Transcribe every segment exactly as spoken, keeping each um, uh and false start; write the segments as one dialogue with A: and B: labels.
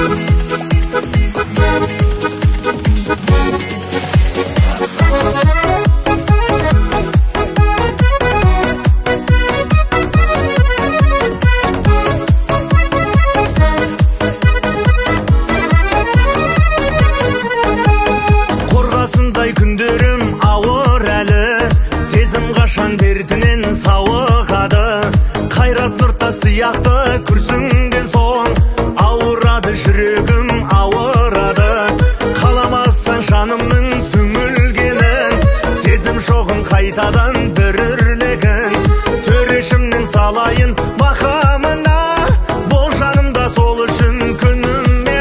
A: Қорғасындай күндерім ауыр әлі, сезім қашан дертінен сауығады. Қайрат нұрта сияқты күрсінген соң, ауырады жүрегім, ауырады. Қаламасаң жанымның түңілгенін, сезім шоғын қайтадан дүрлегін. Төрешімнің салайын мақамына, бол жанымда сол үшін күнім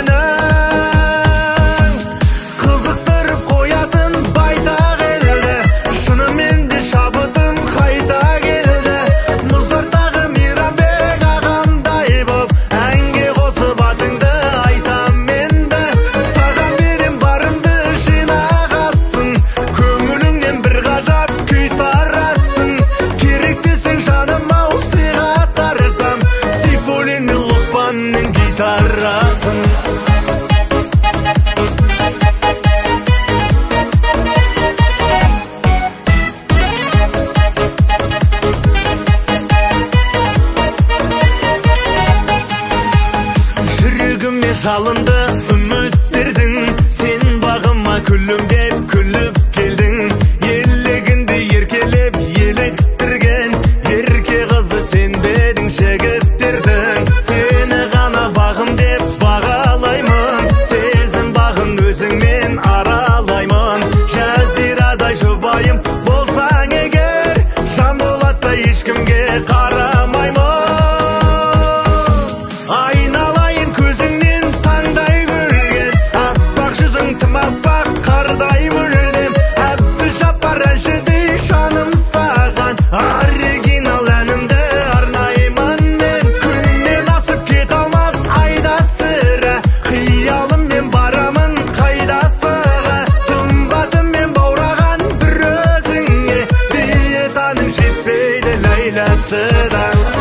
A: менің. Қызықтырып қоятын байтақ елді, шынымен де шабытым қайта келді. Мұздардағы Мейрамбек ағамдай боп, әнге қосып атыңды айтам енді. Саған берем барымды жинағасын, көңіліңнен бір ғажап күй тарасын. Керек десең жаным ау сыйға тартам, Сейфуллин мен Лұқпанның гитарасын. Жүрегіме жалынды үміттердің, сен бағыма күлімдеп күліп келдің. Елегінді еркелеп еліктірген, ерке қызы сен бедің жігіттердің. Сені ғана бағым деп бағалаймын, сезім бағын өзіңмен аралаймын. Жазирадай жұбайым болсаң егер, Жанболаттай ешкімге қарамаймын. Айналайын көзіңнен таңдай гүлген, аппақ жүзің тым аппақ қардай мүлдем. Әбдіжаппар әншідей жаным саған, оригинал әнімді арнаймын мен. Күннен асып кет алмас айда сірә, қиялыммен барамын қайдасыға. Сымбатыммен баураған бір өзіңе, диетаның жетпейді ләйләсі да.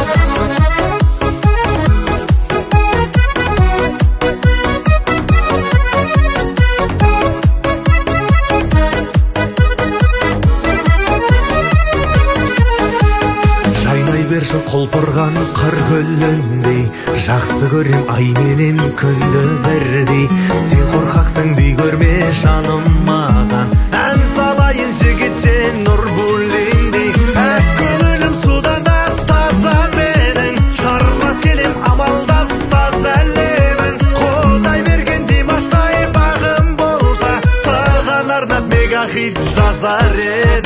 A: Жайнай берші құлпырған қыр гүліндей, жақсы көрем ай менен күнді бірдей. Сен қорқақсың дей көрме жаным маған, ән салайын жігітше Нурбуллиндей. Әк көңілім судан да таза менің, шарлап келем амалдап саз әлемін. Құдай берген Димаштай бағым болса, саған арнап мега хит жазар едім.